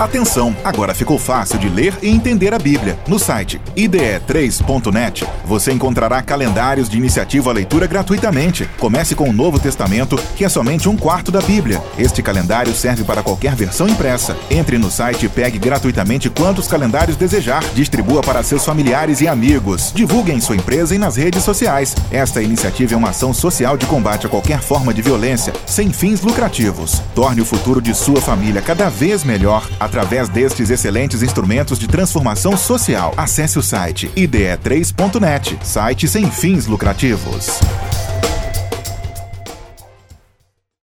Atenção, agora ficou fácil de ler e entender a Bíblia. No site ide3.net, você encontrará calendários de iniciativa à leitura gratuitamente. Comece com o Novo Testamento, que é somente 1/4 da Bíblia. Este calendário serve para qualquer versão impressa. Entre no site e pegue gratuitamente quantos calendários desejar. Distribua para seus familiares e amigos. Divulgue em sua empresa e nas redes sociais. Esta iniciativa é uma ação social de combate a qualquer forma de violência, sem fins lucrativos. Torne o futuro de sua família cada vez melhor através destes excelentes instrumentos de transformação social. Acesse o site ide3.net, site sem fins lucrativos.